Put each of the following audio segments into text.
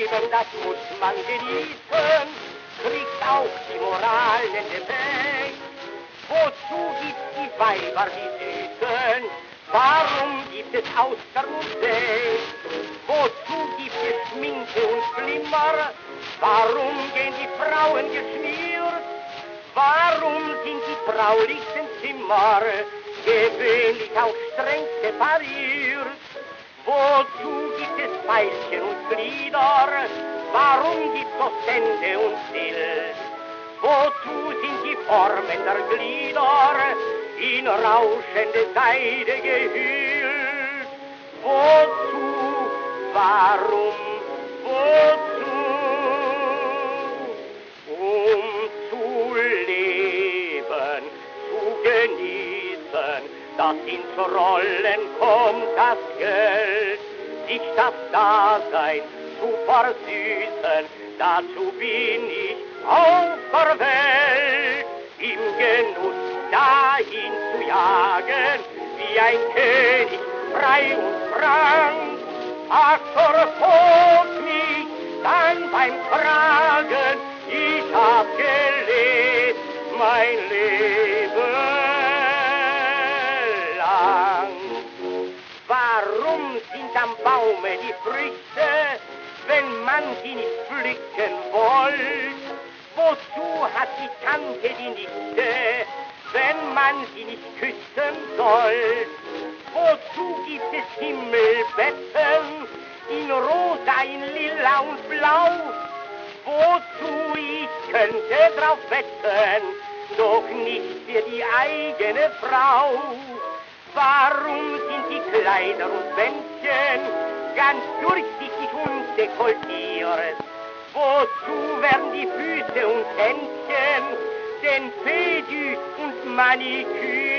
Leben, das muss man genießen, kriegt auch die Moral in den Weg. Wozu gibt's die Weiber, die Süßen? Warum gibt es Austern und See? Wozu gibt es Schminke und Flimmer? Warum gehen die Frauen geschmiert? Warum sind die traulichsten Zimmer gewöhnlich auch streng separiert? Wozu gibt es Veilchen und Glieder? Warum gibt's Ostende und Still? Wozu sind die Formen der Glieder in rauschende Seide gehüllt? Wozu? Warum? Wozu? Um zu leben, zu genießen, das ins Rollen kommt das Geld, sich das Dasein zu versüßen, dazu bin ich auf der Welt, im Genuss dahin zu jagen, wie ein König frei und frank. Ach, verfolgt mich dann beim Fragen, ich hab gelebt mein Leben lang. Warum sind am Baume die Früchte, wenn man sie nicht pflücken wollt? Wozu hat die Tante die Nichte, wenn man sie nicht küssen soll? Wozu gibt es Himmelbetten in Rosa, in Lila und Blau? Wozu ich könnte drauf wetten, doch nicht für die eigene Frau? Warum sind die Kleider und Bändchen ganz durchsichtig und dekoltiert? Wozu werden die Füße und Händchen denn pedü und manikürt?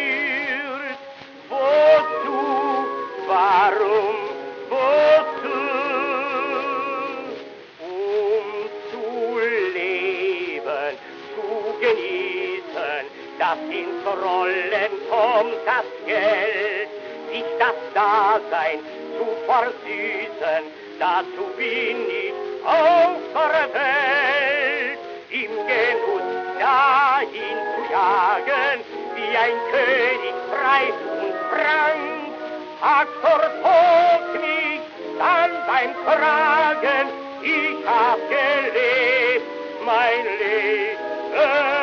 Wozu? Warum? Wozu? Um zu leben, zu genießen, das ins Rollen kommt das Geld, sich das Dasein zu versüßen, dazu bin ich auf der Welt, im Genuss dahin zu jagen, wie ein König frei und frank. Ach, verfolgt mich dann beim Fragen, ich hab gelebt mein Leben.